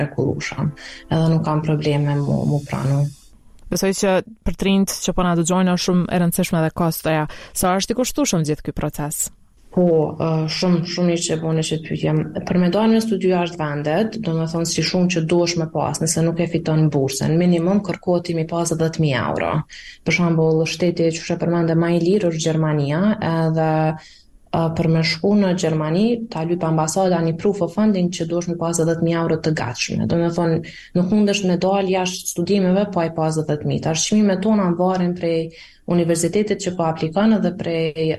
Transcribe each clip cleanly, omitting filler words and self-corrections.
mrekullueshëm. Edhe nuk kam probleme mu pranu. Besoj që për trinjt që po na dëgjojnë është shumë e rëndësishme edhe kostoja. Sa është i kushtueshëm gjithë ky proces? Po, shumë mirë që e bone që të pyetjem. Për me dalë me studiu jashtë vendet, do me thonë si shumë që duhesh me pas, nëse nuk e fiton bursën, minimum kërkohet mi pas 10.000 euro. Për shembull, shteti që shë përmende më i lirë është Gjermania, edhe për me shku në Gjermani, ta lyp ambasada një proof of funding që duhesh me pas 10.000 euro të gatshme. Do me thonë, nuk mundesh me dalë jashtë studimeve pa i pas 10.000. Tash çmimet tona varen prej universitetit që po aplikon edhe prej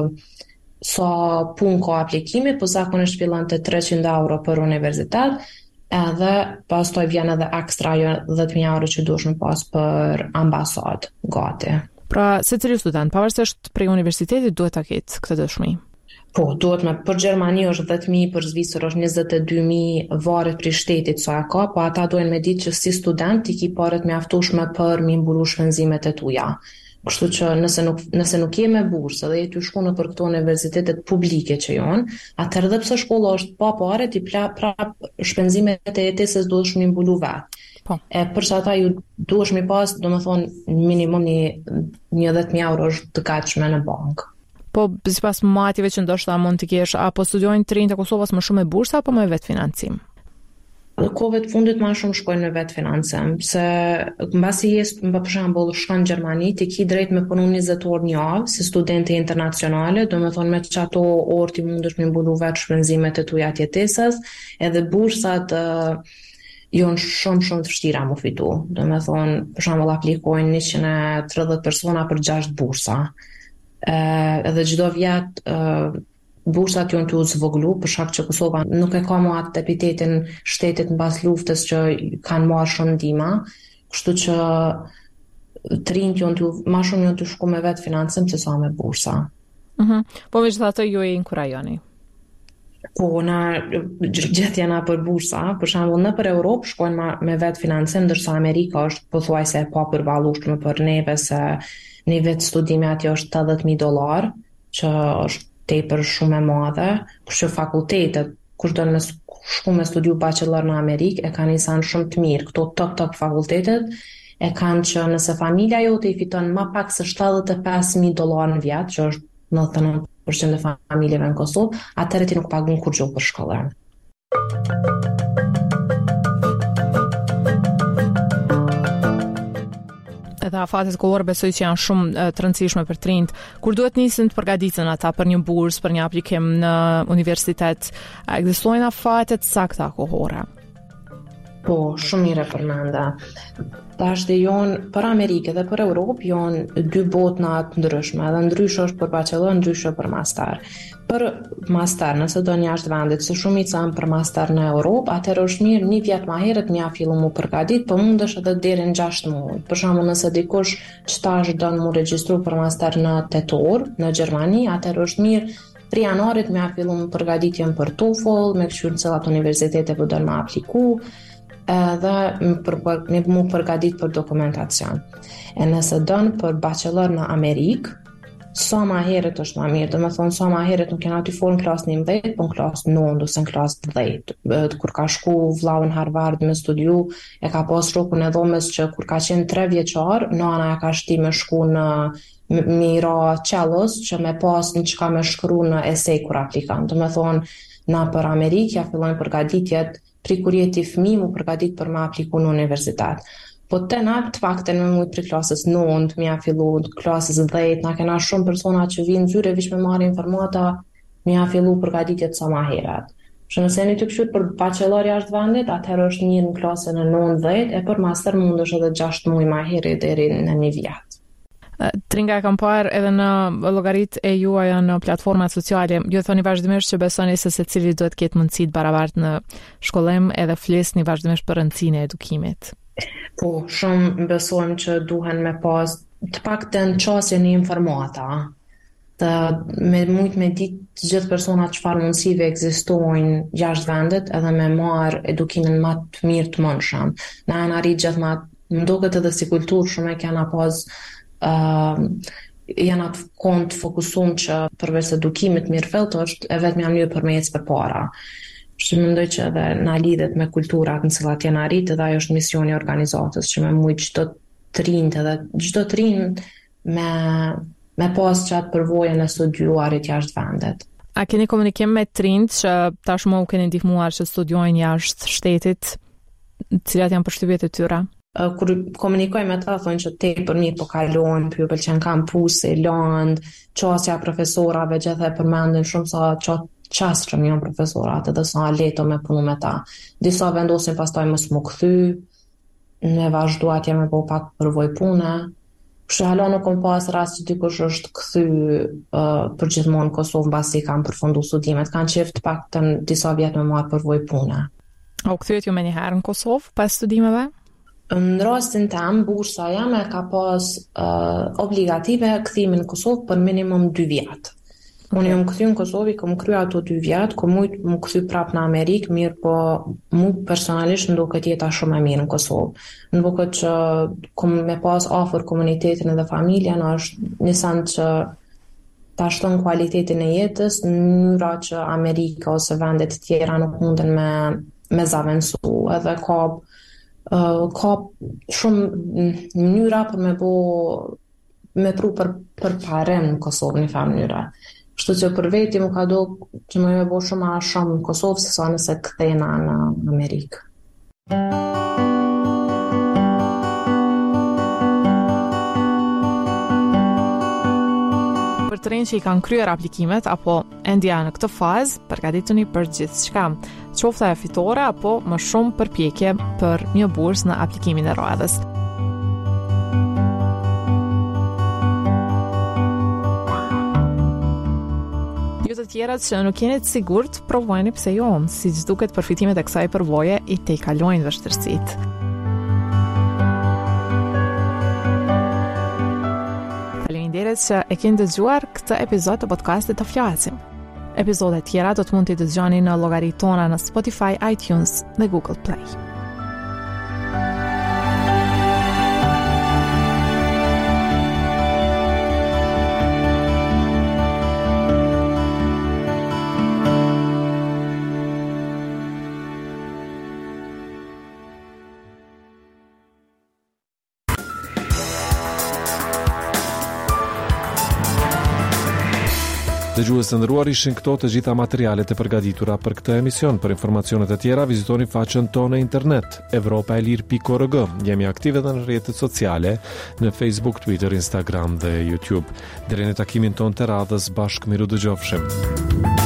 sa punë ka aplikimi, po zakonisht fillon të 300 euro për universitet, edhe pastaj vjen edhe ekstra 10.000 euro që duhesh me pas për ambasadë gati. Pra, secili student, pavarësisht prej universitetit, duhet ta ketë këtë dëshmi. Po, duhet me, për Gjermani është 10.000, për Zvicër është 22.000, varet prej shtetit sa e ka, po ata duhen me ditë që si student i ki paret mjaftueshme për mi mbulu shpenzimet e tuja. Kështu që nëse nuk je me bursë dhe je ty shku në për këto universitetet publike që janë, atëherë edhe pse shkolla është pa pare, ti prap shpenzimet e jetesës duhesh mi mbulu vetë. Po. Për që ata ju duhesh mi pas, do me thonë, minimum një 10.000 euro është të gatshme në bankë. Po, sipas matjeve që ndoshta mund të kesh, apo studiojnë të rinjt e Kosovës më shumë me bursë apo me vetë financim? Kohëve të fundit më shumë shkojnë me vetë financim, se mbasi për shembull shkon në Gjermani, ti ki drejt me punu 20 orë një javë si studente internacionale, do me thonë me që ato orë ti mundesh me mbulu vetë shpenzimet e tuja të jetesës, edhe bursat janë shumë të vështira mu fitu. Do me thonë, për shembull aplikojnë 130 persona për 6 bursa. Edhe çdo vit bursat janë të zvoglu për shkak që Kosova nuk e ka më atë epitetin shtetit mbas luftës që kanë marrë shumë ndihmë, kështu që të rinjt më shumë janë të shku me vetë financim se sa me bursa. Po megjithatë ju e inkurajoni. Po, gjithë janë për bursa, për shembull në për Europë shkojnë me vetë financim, ndërsa Amerika është pothuajse e papërballueshme për neve se një vetë studimi atje është $80.000, që është tepër shumë e madhe, kështu që fakultetet, kush do në shku me studiu bachelor në Amerikë, e kanë një shumë të mirë. Këto top fakultetet e kanë që nëse familja jote i fiton më pak se $75.000 në vit, që është 99% e familjeve në Kosovë, atëherë ti nuk pagun kur gjohë për shkollën. Edhe afatet kollore besoj që janë shumë të rëndësishme për të rinjt. Kur duhet nisin të përgatiten ata për një bursë, për një aplikim në universitet, ekzistojnë afatet sakta kohore? Po, shumë mire përmenda. Tash dhe jonë për Amerikë dhe për Europë jonë 2 botëna të ndryshme, edhe ndryshë është për bachelor, ndryshë për master. Për master, nëse do një jashtë vendit, se shumica për master në Europë, atëherë është mirë 1 vjet më herët mja fillu mu përgatit, po mundesh edhe deri në 6 muaj. Për shembull, nëse dikush qëtash do në mu regjistru për master në tetor, në Gjermani, atëherë është mirë 3 janarit mja fillu mu përgatitjen për TOEFL, me këshur në cilat universitete për do në apliku, edhe mu përgatit për dokumentacion. E nëse dënë për bachelor në Amerikë, sa ma herët është ma mirë, dhe me thonë sa ma herët nuk kena të forë në klasë 11, po në klasë 9 ose në klasë 10. Kur ka shku vlau në Harvard me studiu, e ka pas shokun e dhomës që kur ka qenë 3 vjeqar, nana e ka shti me shku në mira qelos që me pas në që ka me shkru në esej kur aplikant. Dhe me thonë, na për Amerikë ja fillojnë përgatitjet pri kur jeti fëmi mu përgatit për me apliku në universitet. Po të na të fakten me mujtë për klasës 9, mi a fillu klasës 10, na kena shumë persona që vinë zyre vish me marrë informata, mi a fillu përgatitjet sa ma heret. Që nëse një të këshur për bachelor jashtë vendit, atëherë është mirë në klasën e 9-10, e për master mund është edhe 6 muaj ma heret deri në 1 vjet. Tringa e kam parë edhe në llogarit e juaja në platformat sociale. Ju thoni vazhdimisht që besoni se secili duhet ketë mundësi të barabartë në shkollim edhe flisni vazhdimisht për rëndësinë e edukimit. Po, shumë besojmë që duhen me pas të paktën qasje një informata. Të me mujtë me ditë gjithë personat çfarë mundësive ekzistojnë jashtë vendet edhe me marrë edukimin më të mirë të mundshëm. Na janë arrit gjithë më duket edhe si kulturë shumë e kena pas janë atë kont fokusum që përveç edukimit mirëfillt është e vetëm mënyrë për me ecë përpara. Që mendoj që edhe na lidhet me kulturat në cilat janë arritë dhe ajo është misioni i organizatës që me mujt çdo të rinjt edhe çdo të rinj me pas qatë përvojën e studiuarit jashtë vendet. A keni komunikim me të rinjt që tashmë u keni ndihmuar që studiojnë jashtë shtetit, cilat janë përshtypjet e tyre? Kur komunikoj me ta, thonë që tepër mirë po kalojnë, ju pëlqen kampuse, land, qasja profesorave, gjithë e përmendin shumë sa qastrëm janë profesorat edhe sa leto me punu me ta. Disa vendosin pastaj mos më kthy, ne vazhdu atje me po pak përvoj pune. Kështu hala nuk kom pas rast që dikush është kthy për gjithmonë në Kosovë mbasi kanë përfundu studimet, kanë qef të paktën disa vjet me marrë përvoj pune. A u kthyet ju menjëherë në Kosovë pas studimeve? Në rastin tem, bursa jame ka pas obligative kthimin në Kosovë për minimum 2 vjet. Unë jam kthy në Kosovë, kom kryer ato 2 vjet, kom mujt më kthy prap në Amerikë, mirë po mu personalisht nduket jeta shumë e mirë në Kosovë. Nduket që kom me pas afër komunitetin edhe familjen, është një send që ta shton kualitetin e jetës në mënyra që Amerika ose vendet të tjera nuk munden me zaventu, edhe ka shumë mënyra për me pru për parim në Kosovë një farë mënyra. Kështu që për veti më ka do që më bo shumë a shumë në Kosovë se sa nëse kthena në Amerikë. Për të rinj që i kanë kryer aplikimet apo endja në këtë fazë, përgatituni për gjithçka, qoftë ajo fitore apo më shumë përpjekje për një bursë në aplikimin e radhës. Ju të tjerat që nuk jeni të sigurt, provojeni pse jo, siç duket përfitimet e kësaj përvoje i tejkalojnë vështirësitë. Faleminderit që e keni dëgjuar këtë epizod të podcastit Të Flasim. Epizodet tjera do të mund t'i dëgjoni në llogaritë tona në Spotify, iTunes dhe Google Play. Dëgjues të nderuar, ishin këto të gjitha materialet e përgatitura për këtë emision. Për informacionet e tjera vizitoni faqen tonë në internet evropaelir.org. Jemi aktive edhe në rrjetet sociale në Facebook, Twitter, Instagram dhe YouTube. Deri në takimin tonë të radhës, bashkë miru dëgjofshim.